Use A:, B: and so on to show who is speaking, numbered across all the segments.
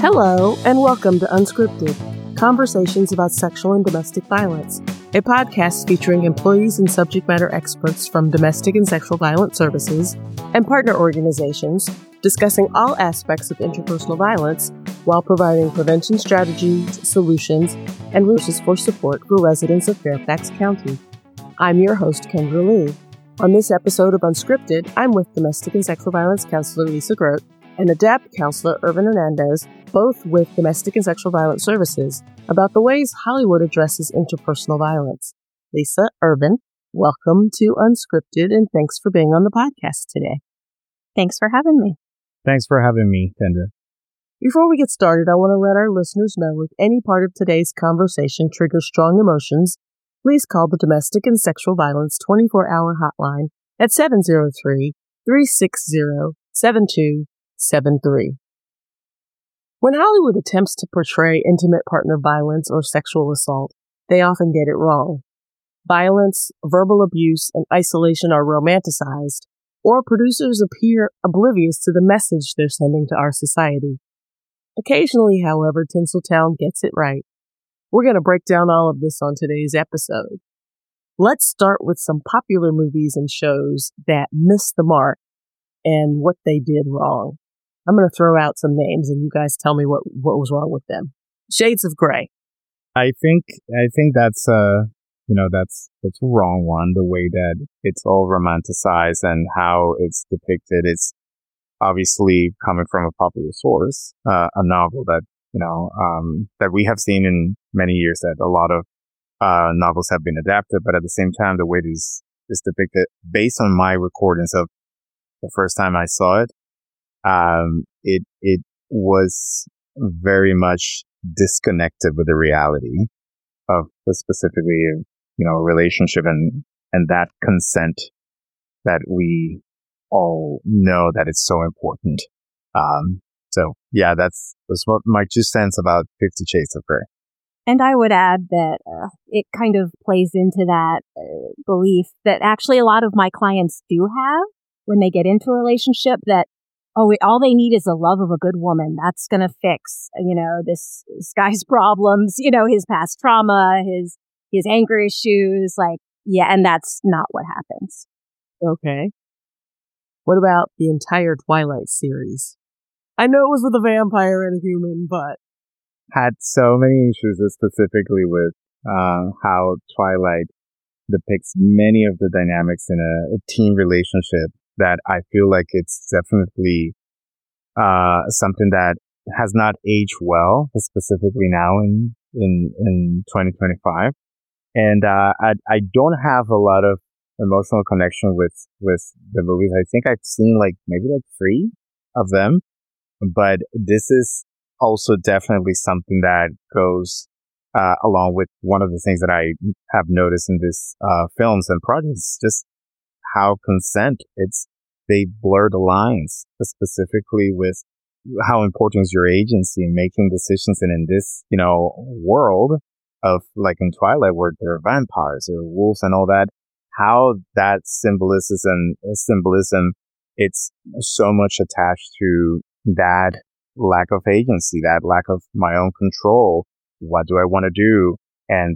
A: Hello, and welcome to Unscripted, Conversations about Sexual and Domestic Violence, a podcast featuring employees and subject matter experts from domestic and sexual violence services and partner organizations discussing all aspects of interpersonal violence while providing prevention strategies, solutions, and resources for support for residents of Fairfax County. I'm your host, Kendra Lee. On this episode of Unscripted, I'm with domestic and sexual violence counselor Lisa Grote and ADAPT counselor Irvin Hernandez, both with domestic and sexual violence services, about the ways Hollywood addresses interpersonal violence. Lisa, Irvin, welcome to Unscripted, and thanks for being on the podcast today.
B: Thanks for having me.
C: Thanks for having me, Kendra.
A: Before we get started, I want to let our listeners know if any part of today's conversation triggers strong emotions, please call the Domestic and Sexual Violence 24-hour hotline at 703-360-7273. When Hollywood attempts to portray intimate partner violence or sexual assault, they often get it wrong. Violence, verbal abuse, and isolation are romanticized, or producers appear oblivious to the message they're sending to our society. Occasionally, however, Tinseltown gets it right. We're going to break down all of this on today's episode. Let's start with some popular movies and shows that missed the mark and what they did wrong. I'm going to throw out some names and you guys tell me what was wrong with them. Shades of Grey.
C: I think that's that's a wrong one. The way that it's all romanticized and how it's depicted. It's obviously coming from a popular source, a novel that that we have seen in many years, that a lot of novels have been adapted. But at the same time, the way it is depicted, based on my recordings of the first time I saw it, it was very much disconnected with the reality of the specifically, relationship and that consent that we all know that it's so important. So yeah, that's what my 2 cents about 50 Shades of Grey.
B: And I would add that it kind of plays into that belief that actually a lot of my clients do have when they get into a relationship, that all they need is the love of a good woman. That's going to fix, this guy's problems, his past trauma, his anger issues, and that's not what happens.
A: Okay. What about the entire Twilight series? I know it was with a vampire and a human, but
C: had so many issues, specifically with how Twilight depicts many of the dynamics in a teen relationship, that I feel like it's definitely something that has not aged well, specifically now in 2025. And I don't have a lot of emotional connection with the movies. I think I've seen maybe 3 of them, but this is also definitely something that goes along with one of the things that I have noticed in this films and projects, just how they blur the lines, specifically with how important is your agency in making decisions. And in this, world of in Twilight, where there are vampires, there are wolves and all that, how that symbolism, it's so much attached to that lack of agency, that lack of my own control. What do I want to do? And,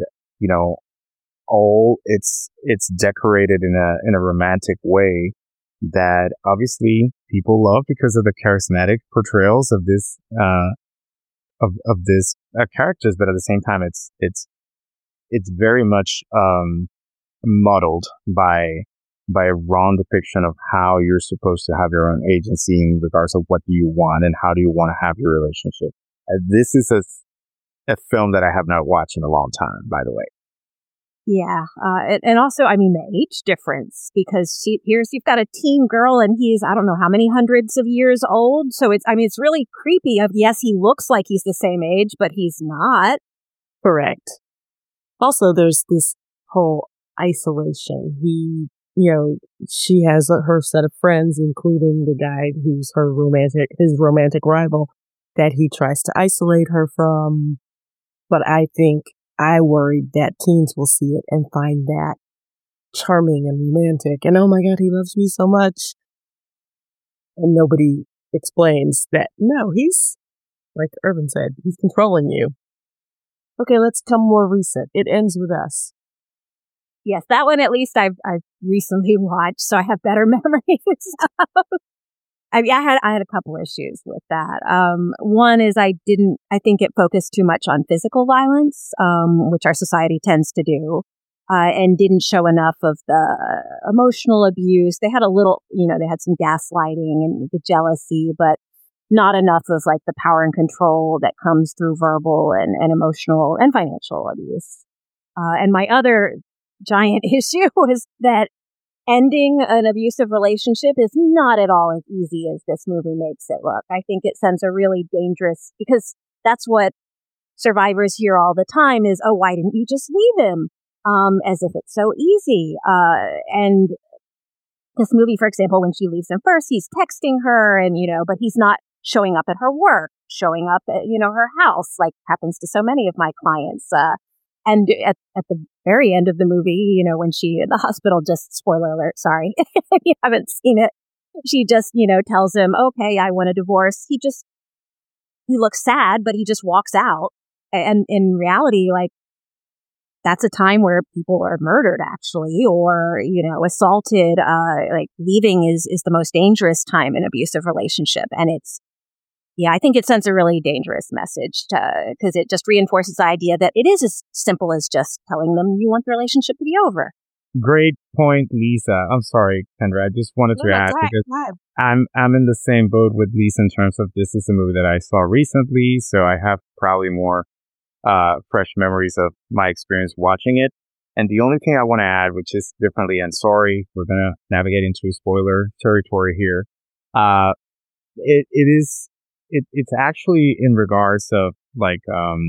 C: it's decorated in a romantic way that obviously people love because of the charismatic portrayals of this of this characters, but at the same time it's very much muddled by a wrong depiction of how you're supposed to have your own agency in regards of what do you want and how do you want to have your relationship. This is a film that I have not watched in a long time, by the way.
B: Yeah. And also, the age difference, because you've got a teen girl and he's, I don't know how many hundreds of years old. So it's really creepy. Yes, he looks like he's the same age, but he's not.
A: Correct. Also, there's this whole isolation. She has her set of friends, including the guy who's his romantic rival, that he tries to isolate her from. But I worried that teens will see it and find that charming and romantic. And oh my God, he loves me so much. And nobody explains that, no, he's like Urban said. He's controlling you. Okay, let's come more recent. It Ends With Us.
B: Yes, that one at least I've recently watched, so I have better memories. I had a couple issues with that. One is I think it focused too much on physical violence, which our society tends to do, and didn't show enough of the emotional abuse. They had a little, they had some gaslighting and the jealousy, but not enough of like the power and control that comes through verbal and emotional and financial abuse. And my other giant issue was that ending an abusive relationship is not at all as easy as this movie makes it look. I think it sends a really dangerous, because that's what survivors hear all the time is, oh, why didn't you just leave him? As if it's so easy. And this movie, for example, when she leaves him first, he's texting her and, but he's not showing up at her work, showing up at, her house, like happens to so many of my clients. And at the very end of the movie, when she in the hospital, just spoiler alert, sorry, if you haven't seen it, she just, tells him, okay, I want a divorce. He looks sad, but he just walks out. And in reality, like, that's a time where people are murdered, actually, or, assaulted. Like, leaving is the most dangerous time in an abusive relationship. And I think it sends a really dangerous message because it just reinforces the idea that it is as simple as just telling them you want the relationship to be over.
C: Great point, Lisa. I'm sorry, Kendra. I just wanted to add because I'm in the same boat with Lisa in terms of this is a movie that I saw recently, so I have probably more fresh memories of my experience watching it. And the only thing I want to add, which is differently, and sorry, we're going to navigate into spoiler territory here. It's actually in regards of like,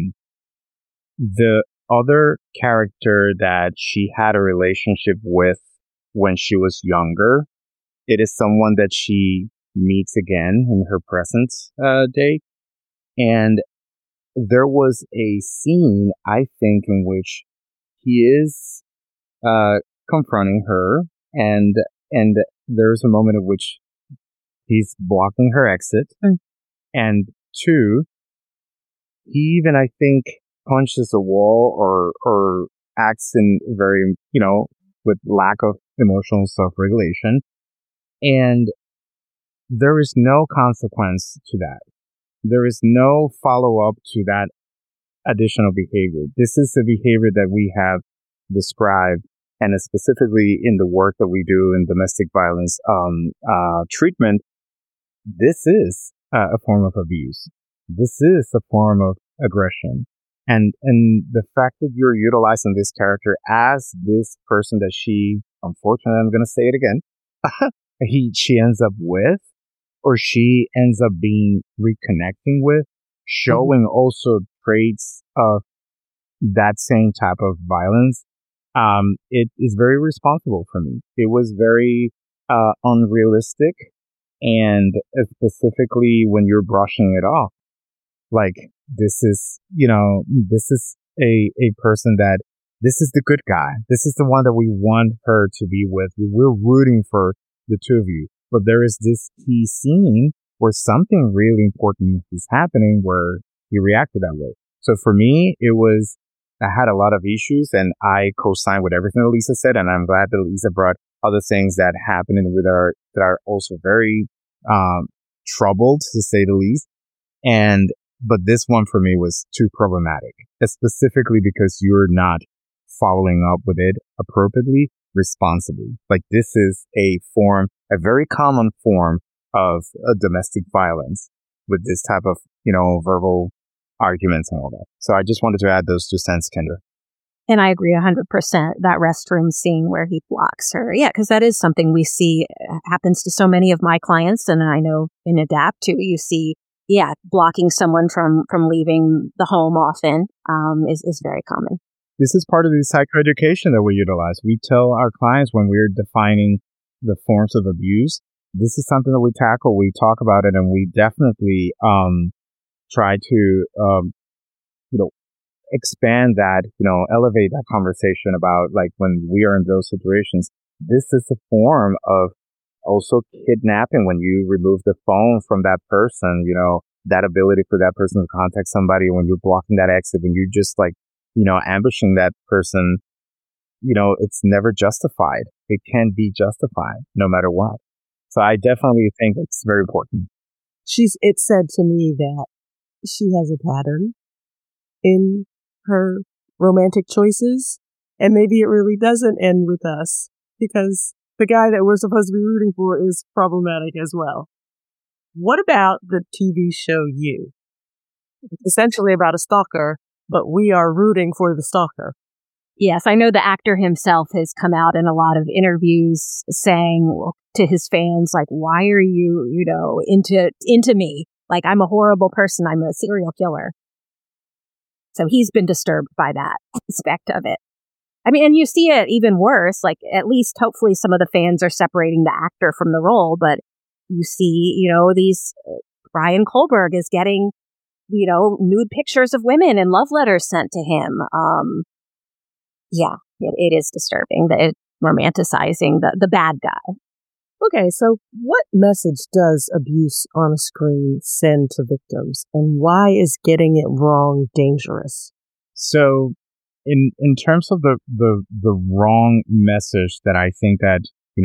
C: the other character that she had a relationship with when she was younger. It is someone that she meets again in her present day. And there was a scene, I think, in which he is confronting her, and there's a moment in which he's blocking her exit. And two, he even, I think, punches a wall or acts in very, with lack of emotional self-regulation. And there is no consequence to that. There is no follow-up to that additional behavior. This is a behavior that we have described, and specifically in the work that we do in domestic violence treatment. This is a form of abuse. This is a form of aggression. And the fact that you're utilizing this character as this person that she, unfortunately, I'm going to say it again, she ends up with, or she ends up being reconnecting with, showing also traits of that same type of violence, it is very responsible for me. It was very unrealistic, and specifically when you're brushing it off, like this is a person that this is the good guy. This is the one that we want her to be with. We're rooting for the two of you. But there is this key scene where something really important is happening where he reacted that way. So for me, I had a lot of issues, and I co-signed with everything that Lisa said. And I'm glad that Lisa brought other things that happened that are also very troubled, to say the least. But this one for me was too problematic, specifically because you're not following up with it appropriately, responsibly. Like, this is a very common form of domestic violence with this type of, verbal arguments and all that. So I just wanted to add those 2 cents, Kendra.
B: And I agree 100%. That restroom scene where he blocks her. Yeah, because that is something we see happens to so many of my clients. And I know in ADAPT too, you see, blocking someone from leaving the home often is very common.
C: This is part of the psychoeducation that we utilize. We tell our clients when we're defining the forms of abuse, this is something that we tackle. We talk about it, and we definitely try to expand that, elevate that conversation about, like, when we are in those situations. This is a form of also kidnapping when you remove the phone from that person, that ability for that person to contact somebody, when you're blocking that exit, when you're just like, ambushing that person, it's never justified. It can't be justified no matter what. So I definitely think it's very important.
A: It said to me that she has a pattern in her romantic choices, and maybe it really doesn't end with us, because the guy that we're supposed to be rooting for is problematic as well. What about the TV show You? It's essentially about a stalker, but we are rooting for the stalker.
B: Yes, I know the actor himself has come out in a lot of interviews saying to his fans, like, why are you, into me? Like, I'm a horrible person. I'm a serial killer. So he's been disturbed by that aspect of it. I mean, and you see it even worse, like at least hopefully some of the fans are separating the actor from the role, but you see, Brian Kohlberg is getting, nude pictures of women and love letters sent to him. It is disturbing that it's romanticizing the bad guy.
A: Okay, so what message does abuse on a screen send to victims, and why is getting it wrong dangerous?
C: So in terms of the wrong message that I think that,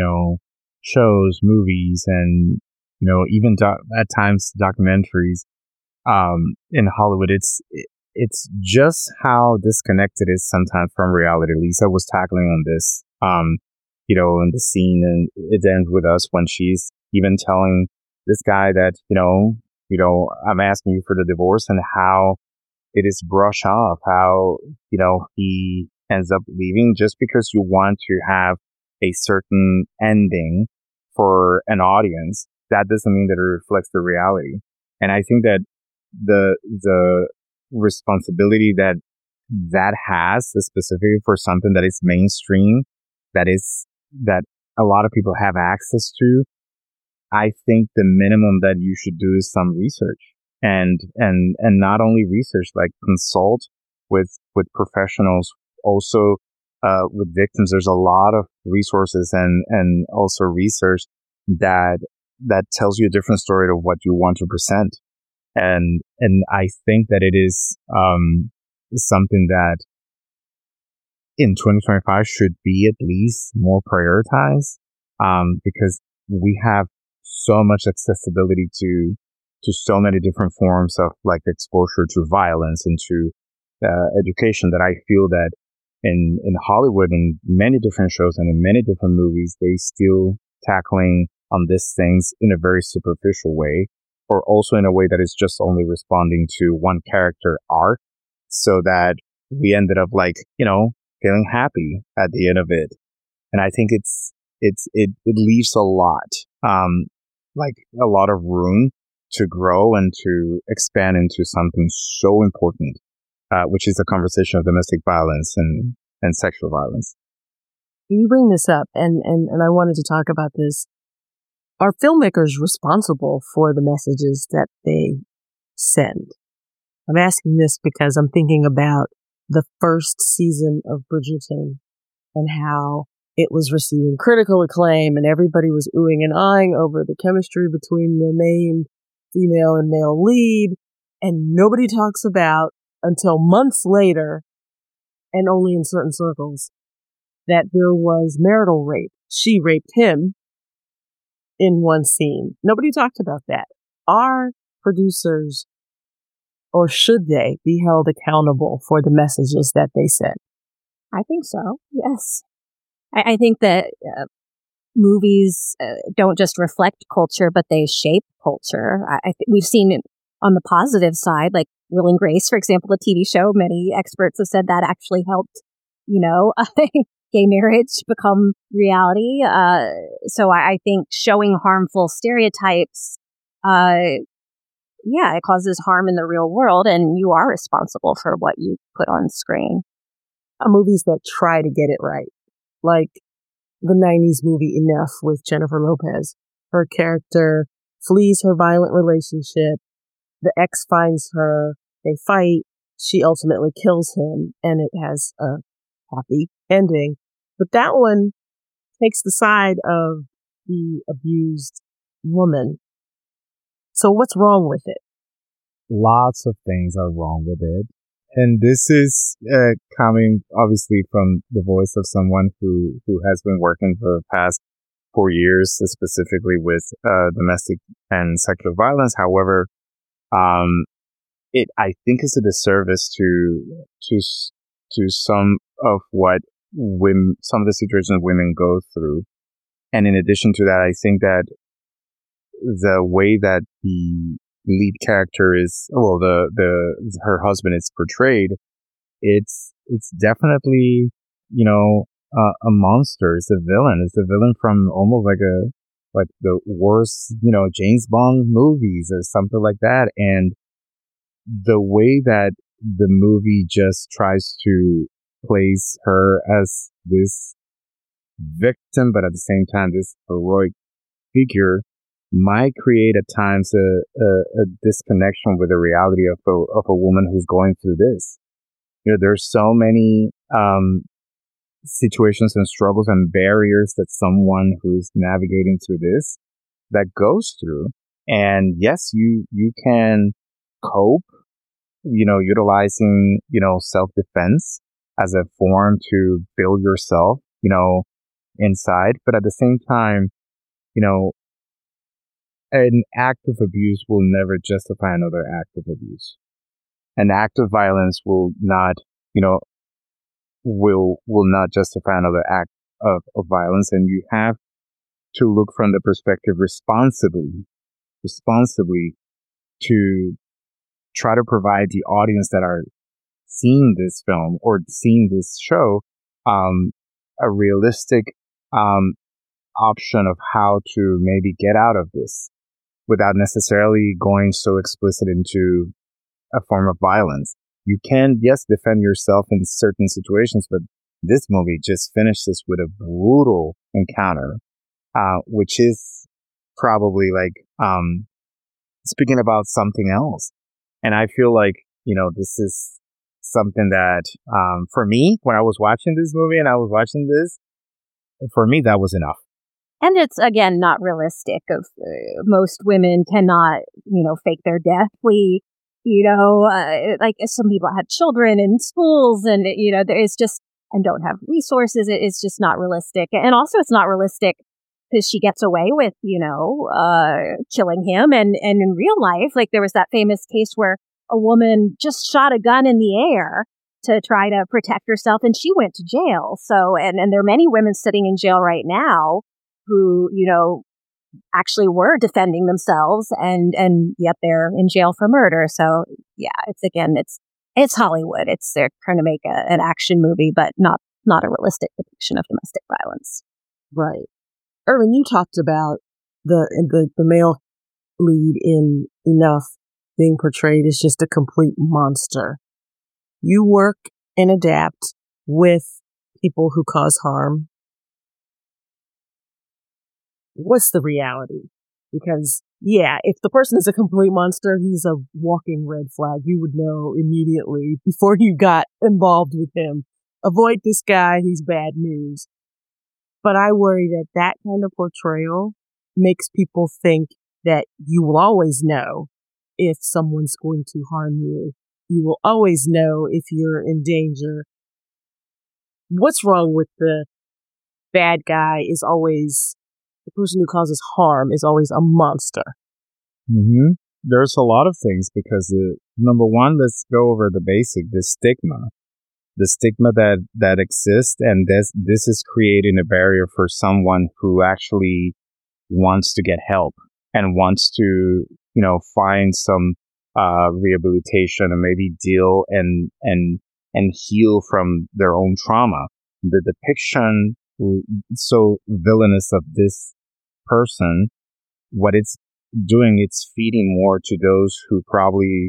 C: shows, movies, and, even at times documentaries in Hollywood, it's just how disconnected it is sometimes from reality. Lisa was tackling on this, in the scene, and it ends with us when she's even telling this guy that, I'm asking you for the divorce, and how it is brushed off, how, he ends up leaving just because you want to have a certain ending for an audience. That doesn't mean that it reflects the reality. And I think that the responsibility that has, specifically for something that is mainstream, that a lot of people have access to, I think the minimum that you should do is some research, and not only research, like consult with professionals, also with victims. There's a lot of resources and also research that tells you a different story to what you want to present. And I think that it is something that in 2025 should be at least more prioritized, because we have so much accessibility to so many different forms of like exposure to violence and to education, that I feel that in Hollywood, in many different shows and in many different movies, they still tackling on these things in a very superficial way, or also in a way that is just only responding to one character arc, so that we ended up like, feeling happy at the end of it. And I think it leaves a lot, like a lot of room to grow and to expand into something so important, which is the conversation of domestic violence and sexual violence.
A: You bring this up, and I wanted to talk about this. Are filmmakers responsible for the messages that they send? I'm asking this because I'm thinking about the first season of Bridgerton and how it was receiving critical acclaim, and everybody was oohing and eyeing over the chemistry between the main female and male lead. And nobody talks about until months later, and only in certain circles, that there was marital rape. She raped him in one scene. Nobody talked about that. Are producers, or should they, be held accountable for the messages that they send?
B: I think so, yes. I think that movies don't just reflect culture, but they shape culture. We've seen it on the positive side, like Will and Grace, for example, a TV show. Many experts have said that actually helped, gay marriage become reality. So I think showing harmful stereotypes, it causes harm in the real world, and you are responsible for what you put on screen.
A: Movies that try to get it right, like the 90s movie Enough with Jennifer Lopez. Her character flees her violent relationship. The ex finds her. They fight. She ultimately kills him, and it has a happy ending. But that one takes the side of the abused woman. So what's wrong with it?
C: lots of things are wrong with it. And this is coming obviously from the voice of someone who has been working for the past 4 years, specifically with domestic and sexual violence. However, it I think is a disservice to some of what some of the situations women go through. And in addition to that, I think that the way that the lead character is, well, her husband is portrayed, it's definitely, a monster. It's a villain. It's a villain from almost like the worst, James Bond movies or something like that. And the way that the movie just tries to place her as this victim, but at the same time, this heroic figure might create at times a disconnection with the reality of a woman who's going through this. There's so many situations and struggles and barriers that someone who's navigating through this that goes through. And yes, you can cope, utilizing, self-defense as a form to build yourself, inside. But at the same time, an act of abuse will never justify another act of abuse. An act of violence will not, will not justify another act of violence. And you have to look from the perspective responsibly to try to provide the audience that are seeing this film or seeing this show, a realistic, option of how to maybe get out of this without necessarily going so explicit into a form of violence. You can, yes, defend yourself in certain situations, but this movie just finishes with a brutal encounter, which is probably speaking about something else. And I feel like, this is something that, for me, when I was watching this movie and I was watching this, for me, that was enough.
B: And it's, again, not realistic. Most women cannot, fake their death. Like some people had children in schools and, there is just, and don't have resources. It's just not realistic. And also it's not realistic because she gets away with, killing him. And in real life, like there was that famous case where a woman just shot a gun in the air to try to protect herself and she went to jail. So, and there are many women sitting in jail right now who, actually were defending themselves and yet they're in jail for murder. So yeah, it's Hollywood. They're trying to make an action movie, but not a realistic depiction of domestic violence.
A: Right. Erwin, you talked about the male lead in Enough being portrayed as just a complete monster. You work and adapt with people who cause harm. What's the reality? Because, yeah, if the person is a complete monster, he's a walking red flag. You would know immediately before you got involved with him. Avoid this guy. He's bad news. But I worry that kind of portrayal makes people think that you will always know if someone's going to harm you. You will always know if you're in danger. What's wrong with the bad guy is always... The person who causes harm is always a monster.
C: Mm-hmm. There's a lot of things because, number one, let's go over the basic, the stigma that exists. And this is creating a barrier for someone who actually wants to get help and wants to, find some, rehabilitation and maybe deal and heal from their own trauma. The depiction so villainous of this person, what it's doing, it's feeding more to those who probably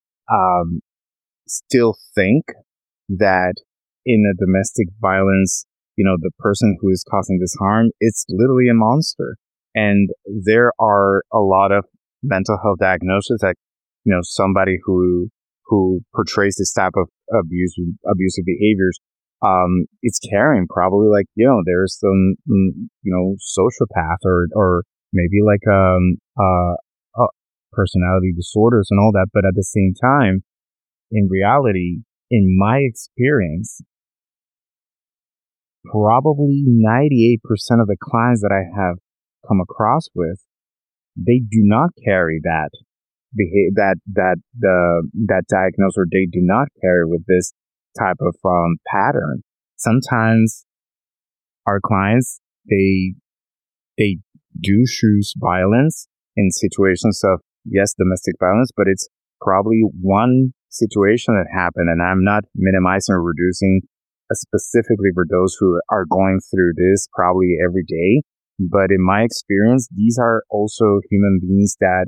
C: still think that in a domestic violence, the person who is causing this harm, it's literally a monster. And there are a lot of mental health diagnoses that, somebody who portrays this type of abusive behaviors, it's carrying probably there's some, sociopath or maybe personality disorders and all that. But at the same time, in reality, in my experience, probably 98% of the clients that I have come across with, they do not carry that diagnosis, or they do not carry with this type of pattern. Sometimes our clients, they do choose violence in situations of, yes, domestic violence, but it's probably one situation that happened, and I'm not minimizing or reducing specifically for those who are going through this probably every day. But in my experience, these are also human beings that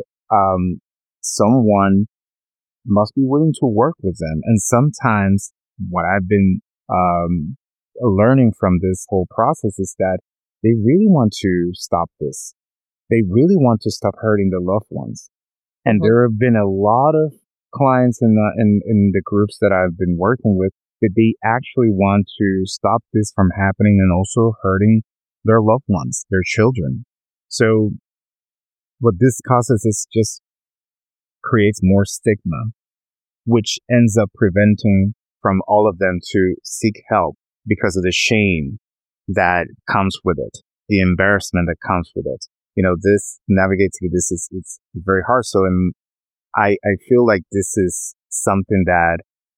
C: someone must be willing to work with them. And sometimes what I've been learning from this whole process is that they really want to stop this. They really want to stop hurting their loved ones. And there have been a lot of clients in the groups that I've been working with that they actually want to stop this from happening and also hurting their loved ones, their children. So what this causes is just creates more stigma, which ends up preventing from all of them to seek help because of the shame that comes with it, the embarrassment that comes with it. This navigating through this it's very hard. So I feel like this is something that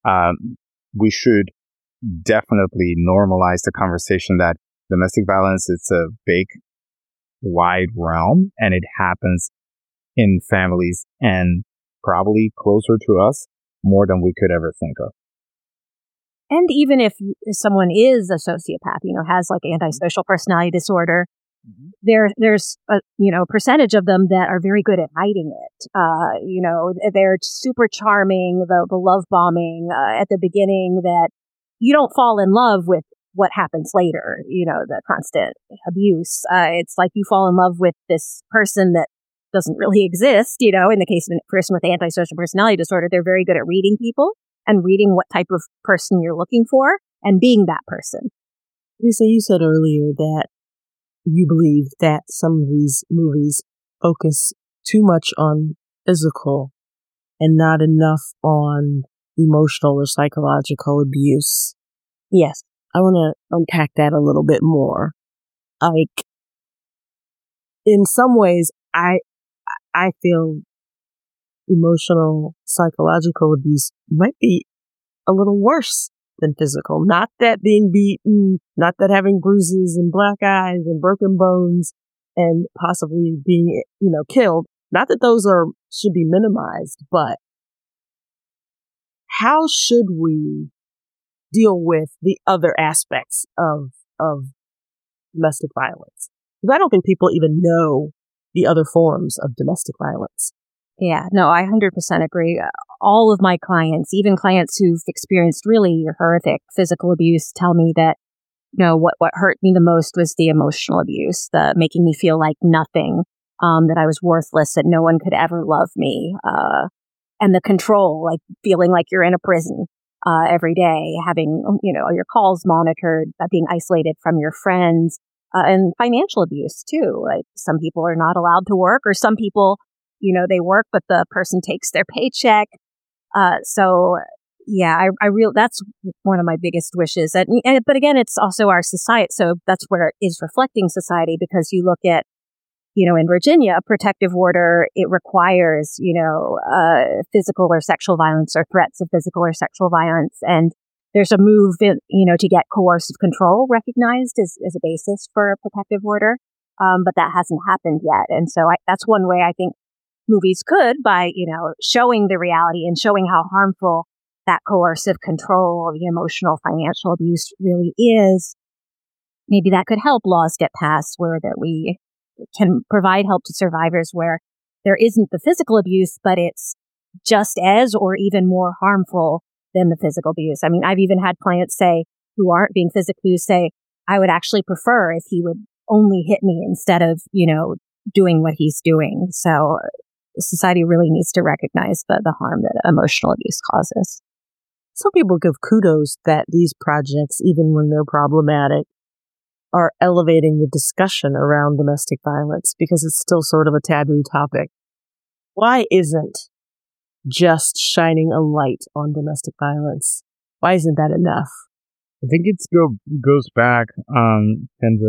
C: we should definitely normalize the conversation that domestic violence, it's a big, wide realm, and it happens in families and probably closer to us more than we could ever think of.
B: And even if someone is a sociopath, has like antisocial personality disorder, there's a percentage of them that are very good at hiding it. They're super charming, the love bombing at the beginning, that you don't fall in love with what happens later, the constant abuse. It's like you fall in love with this person that doesn't really exist. In the case of a person with antisocial personality disorder, they're very good at reading people and reading what type of person you're looking for and being that person.
A: Lisa, you said earlier that you believe that some of these movies focus too much on physical and not enough on emotional or psychological abuse.
B: Yes.
A: I want to unpack that a little bit more. Like, in some ways, I feel emotional, psychological abuse might be a little worse than physical. Not that being beaten, not that having bruises and black eyes and broken bones and possibly being, killed. Not that those should be minimized, but how should we deal with the other aspects of domestic violence? Because I don't think people even know the other forms of domestic violence.
B: Yeah, no, I 100% agree. All of my clients, even clients who've experienced really horrific physical abuse, tell me that, what hurt me the most was the emotional abuse, the making me feel like nothing, that I was worthless, that no one could ever love me, and the control, like feeling like you're in a prison every day, having, your calls monitored, being isolated from your friends, and financial abuse too. Like some people are not allowed to work, or some people, they work, but the person takes their paycheck. So yeah, that's one of my biggest wishes. But again, it's also our society. So that's where it is reflecting society, because you look at, in Virginia, a protective order, it requires, physical or sexual violence or threats of physical or sexual violence. And there's a move, to get coercive control recognized as a basis for a protective order. But that hasn't happened yet. And so that's one way I think movies could, by, showing the reality and showing how harmful that coercive control, the emotional, financial abuse really is. Maybe that could help laws get passed where that we can provide help to survivors where there isn't the physical abuse, but it's just as or even more harmful than the physical abuse. I mean, I've even had clients say, who aren't being physically abused, say, I would actually prefer if he would only hit me instead of, doing what he's doing. So society really needs to recognize the harm that emotional abuse causes.
A: Some people give kudos that these projects, even when they're problematic, are elevating the discussion around domestic violence, because it's still sort of a taboo topic. Why isn't just shining a light on domestic violence? Why isn't that enough?
C: I think it goes back, Kendra,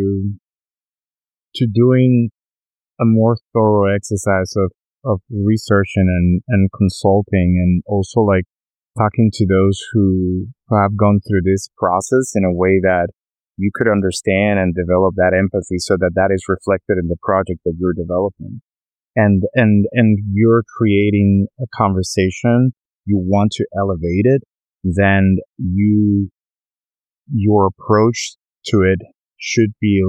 C: to doing a more thorough exercise of researching and consulting, and also like talking to those who have gone through this process in a way that you could understand and develop that empathy so that is reflected in the project that you're developing. And you're creating a conversation, you want to elevate it, then your approach to it should be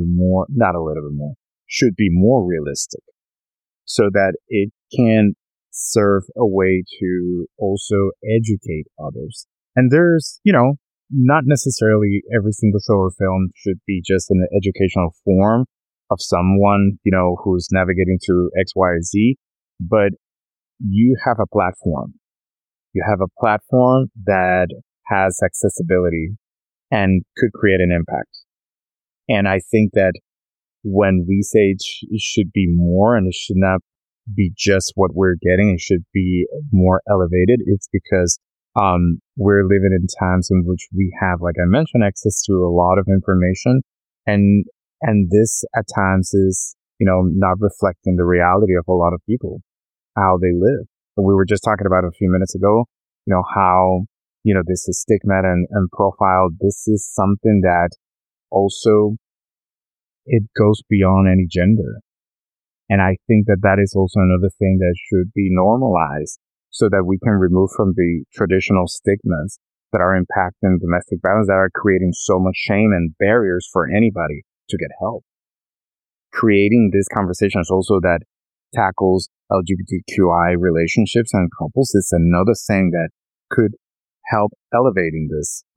C: should be more realistic, so that it can serve a way to also educate others. And there's, not necessarily every single show or film should be just an educational form of someone, who's navigating through X, Y, or Z, but you have a platform. You have a platform that has accessibility and could create an impact. And I think that when we say it should be more, and it should not be just what we're getting, it should be more elevated, it's because we're living in times in which we have, like I mentioned, access to a lot of information, and this at times is, not reflecting the reality of a lot of people, how they live. We were just talking about a few minutes ago, how, this is stigma and profile. This is something that also, it goes beyond any gender. And I think that is also another thing that should be normalized, so that we can remove from the traditional stigmas that are impacting domestic violence, that are creating so much shame and barriers for anybody to get help. Creating these conversations also that tackles LGBTQI relationships and couples is another thing that could help elevating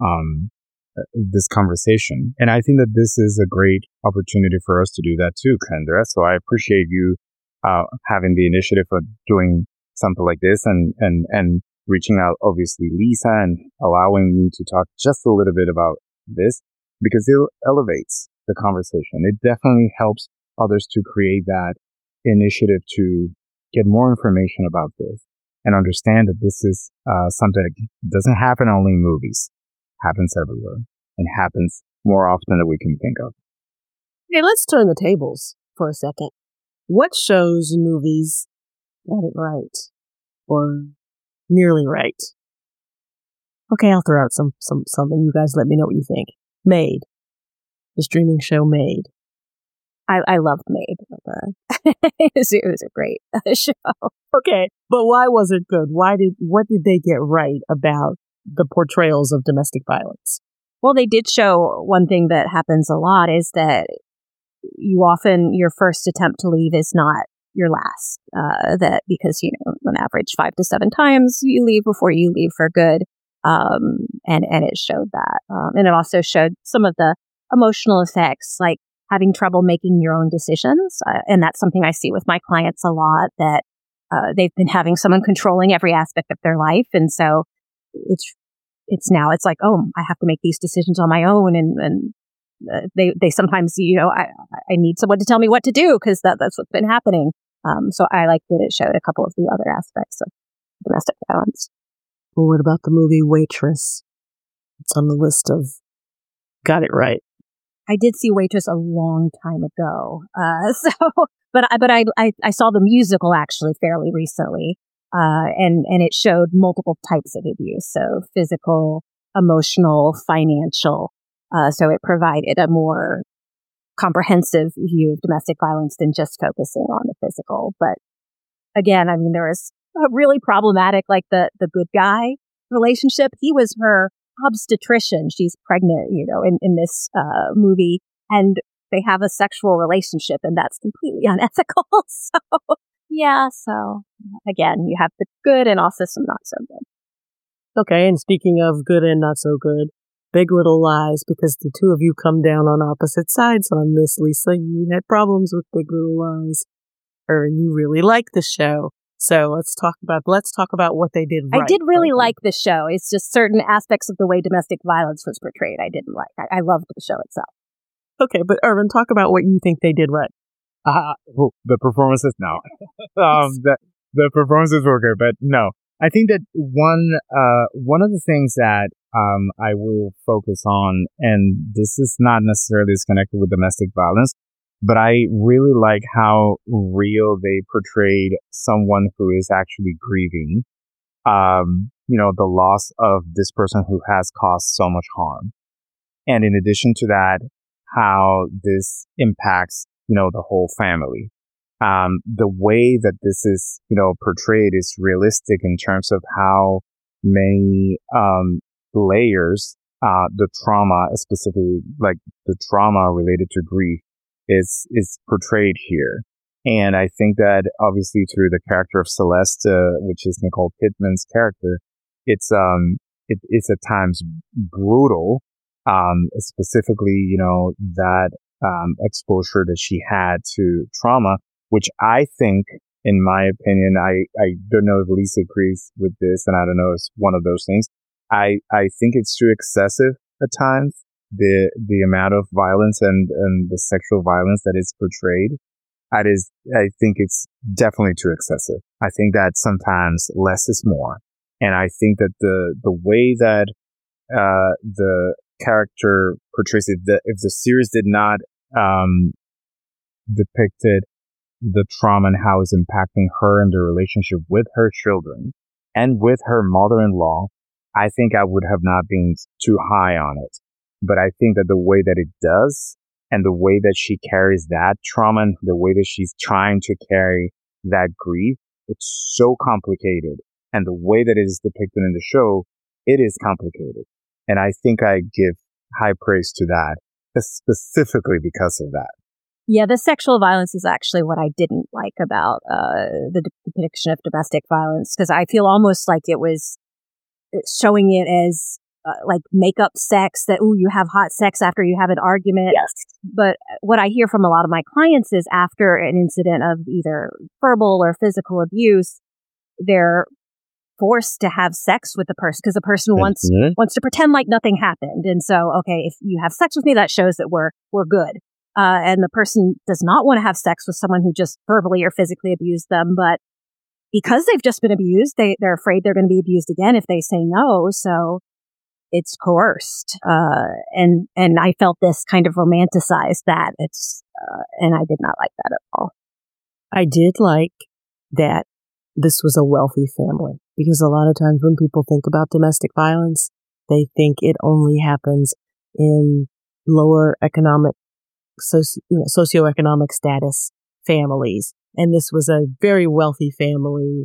C: this conversation. And I think that this is a great opportunity for us to do that too, Kendra. So I appreciate you having the initiative of doing something like this, and reaching out, obviously, Lisa, and allowing me to talk just a little bit about this, because it elevates the conversation. It definitely helps others to create that initiative to get more information about this and understand that this is something that doesn't happen only in movies. Happens everywhere, and happens more often than we can think of.
A: Okay, let's turn the tables for a second. What shows and movies got it right, or nearly right? Okay, I'll throw out something. You guys let me know what you think. Made. The streaming show Made.
B: I loved Made. It was a great show.
A: Okay, but why was it good? What did they get right about the portrayals of domestic violence?
B: Well, they did show one thing that happens a lot is that your first attempt to leave is not your last. That because, on average 5 to 7 times you leave before you leave for good. And it showed that. And it also showed some of the emotional effects, like having trouble making your own decisions. And that's something I see with my clients a lot, that they've been having someone controlling every aspect of their life. And so it's like, oh, I have to make these decisions on my own. And they sometimes, I need someone to tell me what to do, because that's what's been happening. So I like that it showed a couple of the other aspects of domestic violence.
A: Well, what about the movie Waitress? It's on the list of got it right.
B: I did see Waitress a long time ago. But I saw the musical actually fairly recently. And it showed multiple types of abuse. So physical, emotional, financial. So it provided a more comprehensive view of domestic violence than just focusing on the physical. But again, there was a really problematic, like the good guy relationship. He was her obstetrician. She's pregnant, in this movie, and they have a sexual relationship, and that's completely unethical. So again, you have the good and also some not so good.
A: Okay, and speaking of good and not so good, Big Little Lies, because the two of you come down on opposite sides on this, Lisa. You had problems with Big Little Lies, or you really like the show. So let's talk about what they did right.
B: I did really like the show. It's just certain aspects of the way domestic violence was portrayed I didn't like. I loved the show itself.
A: Okay, but Irvin, talk about what you think they did right.
C: The performances, no. The performances were good, but no. I think that one of the things that I will focus on, and this is not necessarily connected with domestic violence, but I really like how real they portrayed someone who is actually grieving, the loss of this person who has caused so much harm. And in addition to that, how this impacts, the whole family. The way that this is, portrayed is realistic in terms of how many, layers, the trauma, specifically like the trauma related to grief is portrayed here. And I think that obviously through the character of Celeste, which is Nicole Kidman's character, it's at times brutal, specifically, that, exposure that she had to trauma, which I think, in my opinion, I don't know if Lisa agrees with this, and I don't know if it's one of those things. I think it's too excessive at times, the amount of violence and the sexual violence that is portrayed. I think it's definitely too excessive. I think that sometimes less is more. And I think that the way that the character portrays it, if the series did not depicted the trauma and how it's impacting her and the relationship with her children and with her mother-in-law, I think I would have not been too high on it. But I think that the way that it does and the way that she carries that trauma and the way that she's trying to carry that grief, it's so complicated. And the way that it is depicted in the show, it is complicated. And I think I give high praise to that, specifically because of that.
B: Yeah, the sexual violence is actually what I didn't like about the depiction of domestic violence, because I feel almost like it was showing it as like make-up sex, that, ooh, you have hot sex after you have an argument.
A: Yes.
B: But what I hear from a lot of my clients is after an incident of either verbal or physical abuse, they're forced to have sex with the person because the person wants to pretend like nothing happened. And so, okay, if you have sex with me, that shows that we're good. And the person does not want to have sex with someone who just verbally or physically abused them. But because they've just been abused, they're afraid they're going to be abused again if they say no. So it's coerced. And I felt this kind of romanticized that. And I did not like that at all.
A: I did like that this was a wealthy family, because a lot of times when people think about domestic violence, they think it only happens in lower economic, socioeconomic status families. And this was a very wealthy family.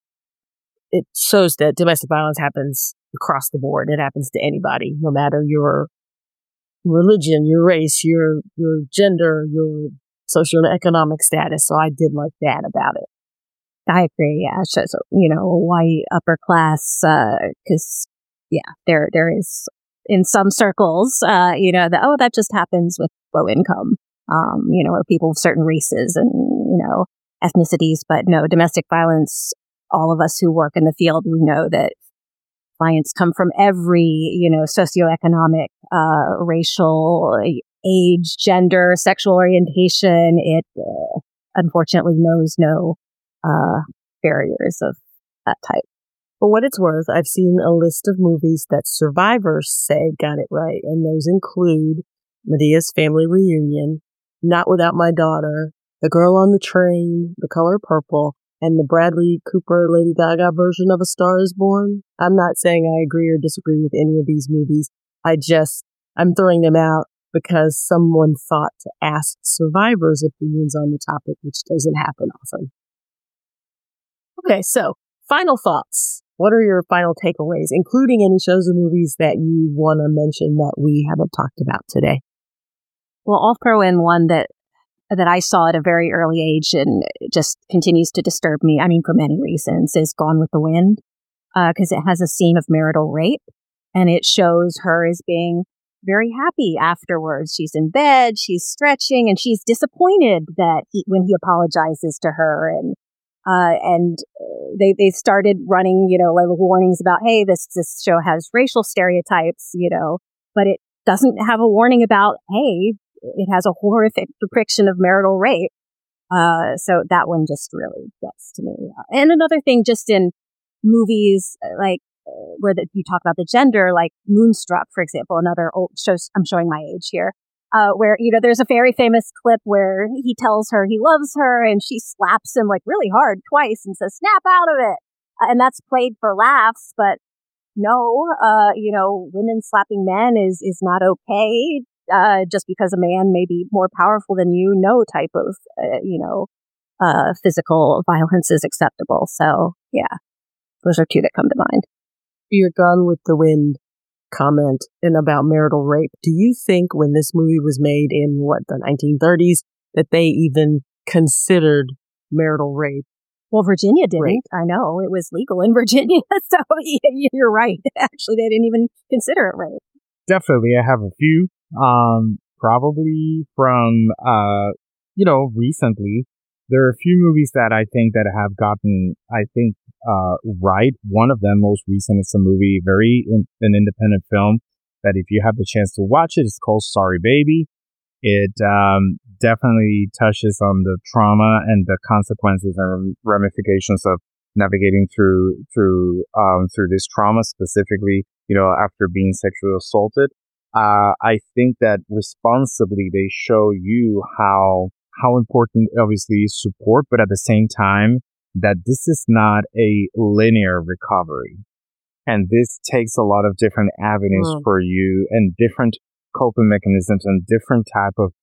A: It shows that domestic violence happens across the board. It happens to anybody, no matter your religion, your race, your gender, your socioeconomic status. So I did like that about it.
B: I agree. Yeah. So, white upper class, cause there is in some circles, that just happens with low income, or people of certain races and, ethnicities. But no, domestic violence, all of us who work in the field, we know that clients come from every, socioeconomic, racial, age, gender, sexual orientation. It unfortunately knows no barriers of that type.
A: For what it's worth, I've seen a list of movies that survivors say got it right, and those include Medea's Family Reunion, Not Without My Daughter, The Girl on the Train, The Color Purple, and the Bradley Cooper Lady Gaga version of A Star Is Born. I'm not saying I agree or disagree with any of these movies. I'm throwing them out because someone thought to ask survivors' opinions on the topic, which doesn't happen often. Okay, so final thoughts. What are your final takeaways, including any shows or movies that you want to mention that we haven't talked about today?
B: Well, I'll throw in one that I saw at a very early age and just continues to disturb me, for many reasons, is Gone with the Wind, because it has a scene of marital rape, and it shows her as being very happy afterwards. She's in bed, she's stretching, and she's disappointed that when he apologizes to her, and they started running, like warnings about, hey, this show has racial stereotypes, but it doesn't have a warning about, hey, it has a horrific depiction of marital rape. So that one just really gets to me. And another thing, just in movies, like where you talk about the gender, like Moonstruck, for example, another old show. I'm showing my age here. Where, there's a very famous clip where he tells her he loves her and she slaps him like really hard twice and says, snap out of it. And that's played for laughs, but no, women slapping men is not okay. Just because a man may be more powerful than you, no type of, physical violence is acceptable. So yeah, those are two that come to mind.
A: Your Gone with the Wind comment and about marital rape. Do you think when this movie was made in the 1930s that they even considered marital rape?
B: Well, Virginia didn't.
A: Rape.
B: I know it was legal in Virginia. So you're right. Actually, they didn't even consider it rape.
C: Definitely. I have a few, probably from, recently. There are a few movies that I think that have gotten, right. One of them, most recent, is a movie, an independent film that if you have the chance to watch it, it's called Sorry Baby. It definitely touches on the trauma and the consequences and ramifications of navigating through this trauma, specifically, after being sexually assaulted. I think that responsibly they show you how important, obviously, is support, but at the same time, that this is not a linear recovery. And this takes a lot of different avenues for you and different coping mechanisms and different type of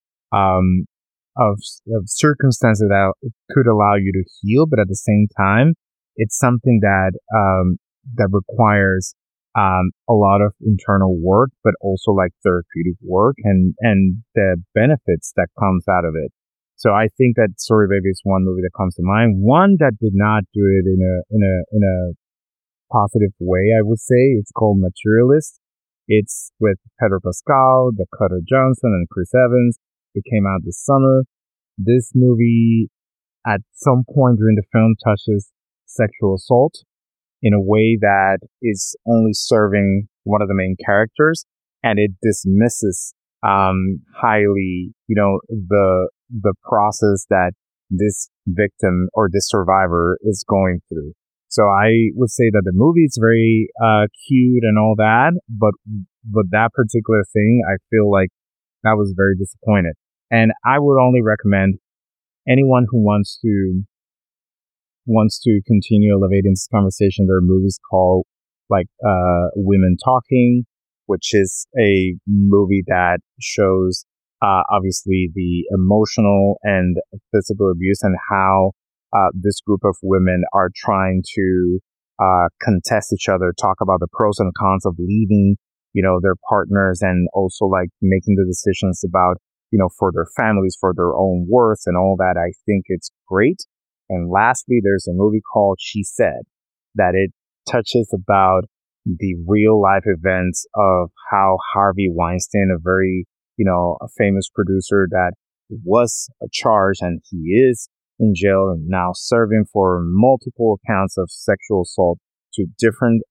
C: circumstances that could allow you to heal. But at the same time, it's something that requires a lot of internal work, but also like therapeutic work and the benefits that comes out of it. So I think that Sorry Baby is one movie that comes to mind. One that did not do it in a positive way, I would say. It's called Materialist. It's with Pedro Pascal, Dakota Johnson, and Chris Evans. It came out this summer. This movie, at some point during the film, touches sexual assault in a way that is only serving one of the main characters, and it dismisses highly, the process that this victim or this survivor is going through. So I would say that the movie is very cute and all that, but that particular thing, I feel like I was very disappointed. And I would only recommend anyone who wants to continue elevating this conversation. There are movies called Women Talking, which is a movie that shows obviously the emotional and physical abuse and how this group of women are trying to contest each other, talk about the pros and cons of leaving, their partners, and also like making the decisions about, for their families, for their own worth and all that. I think it's great. And lastly, there's a movie called She Said that it touches about the real life events of how Harvey Weinstein, a very, a famous producer that was charged and he is in jail and now serving for multiple accounts of sexual assault to different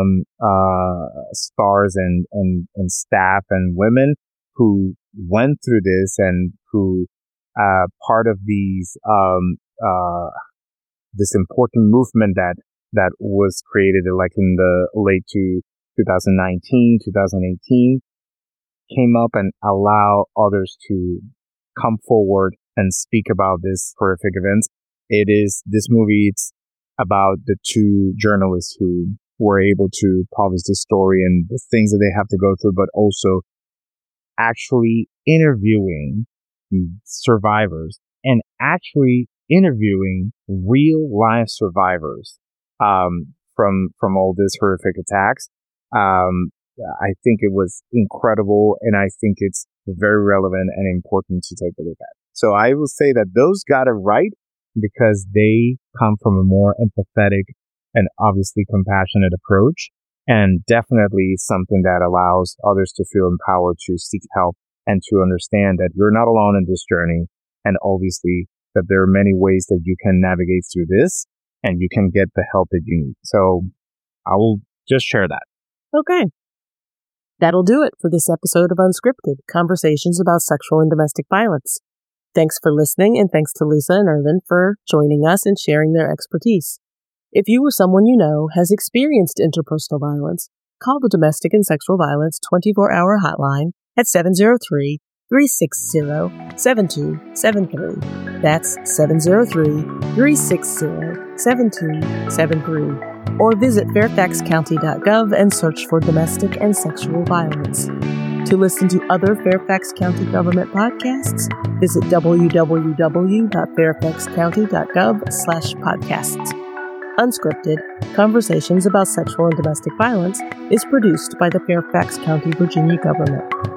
C: stars and staff and women who went through this and who part of these this important movement that was created like in the late 2019, 2018, came up and allow others to come forward and speak about this horrific events. This movie, it's about the two journalists who were able to publish this story and the things that they have to go through, but also actually interviewing survivors and actually interviewing real life survivors from all these horrific attacks. I think it was incredible, and I think it's very relevant and important to take a look at. So I will say that those got it right because they come from a more empathetic and obviously compassionate approach, and definitely something that allows others to feel empowered to seek help and to understand that you're not alone in this journey, and obviously that there are many ways that you can navigate through this and you can get the help that you need. So I will just share that.
A: Okay. That'll do it for this episode of Unscripted, Conversations about Sexual and Domestic Violence. Thanks for listening, and thanks to Lisa and Ervin for joining us and sharing their expertise. If you or someone you know has experienced interpersonal violence, call the Domestic and Sexual Violence 24-hour hotline at 703-360-7273. That's 703-360-7273. Or visit fairfaxcounty.gov and search for domestic and sexual violence. To listen to other Fairfax County government podcasts, visit www.fairfaxcounty.gov/podcasts. Unscripted, Conversations about Sexual and Domestic Violence is produced by the Fairfax County, Virginia government.